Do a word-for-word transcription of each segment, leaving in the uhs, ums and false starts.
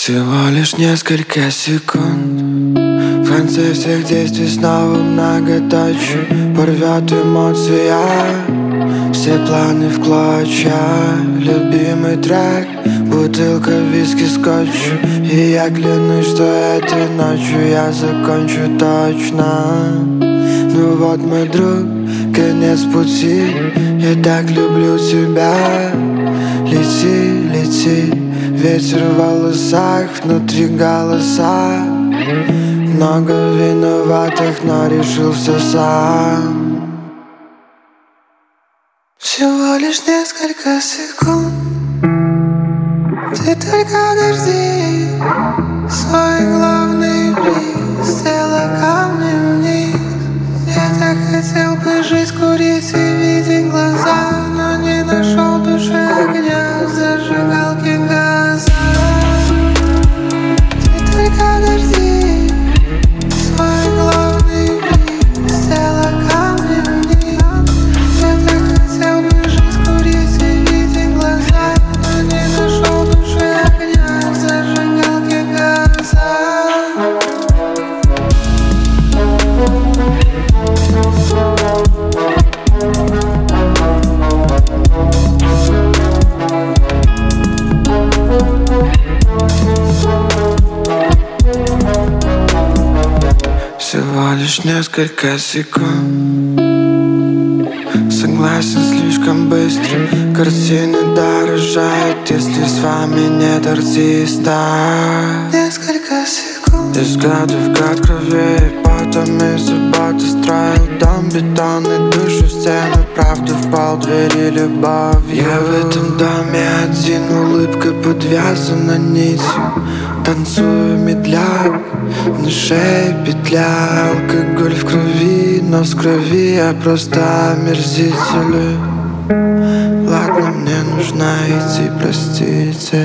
Всего лишь несколько секунд, в конце всех действий снова многоточие. Порвет эмоция, все планы в клочья. Любимый трек, бутылка виски, скотч. И я клянусь, что этой ночью я закончу точно. Ну вот, мой друг, конец пути. Я так люблю тебя. Лети, лети, ветер в волосах, внутри голоса. Много виноватых, но решил все сам. Всего лишь несколько секунд, ты только дожди свой главный приз, сделай камни вниз. Я так хотел бы жить, курить и видеть глаза, но не нашел в душе огня, зажигалки газа. Ты только дожди свой главный приз, сделай камни вниз. Я так хотел бы жить, курить и видеть глаза, но не нашел в душе огня, зажигалки газа. Всего лишь несколько секунд, согласен, слишком быстро. Картины дорожают, если с вами нет артиста. Несколько секунд, из года в год крови, потом из заботы строил дом, бетонный, душу в стену, правду в пол, двери, любовь. Я в этом доме один, улыбка подвязана нитью. Танцую медляк, на шее петля. Алкоголь в крови, но с крови я просто омерзитель. Ладно, мне нужно идти, простите.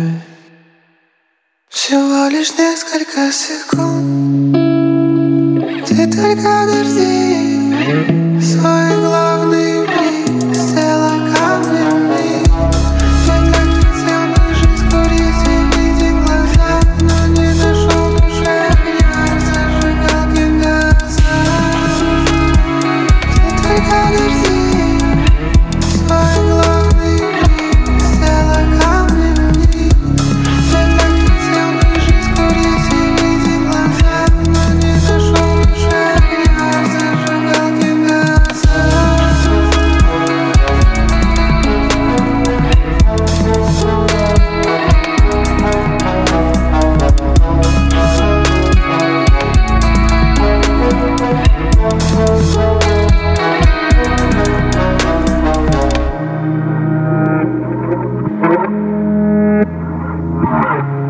Всего лишь несколько секунд, ты только дожди свой главный приз, сделай камни вниз. Я так хотел бы жить, курить и видеть глаза, но не нашел в душе огня, зажигалки газа. Ты только дожди свой главный приз, сделай камни вниз. Я так хотел бы жить, курить и видеть глаза, но не нашел в душе огня, зажигалки газа. We'll be right back.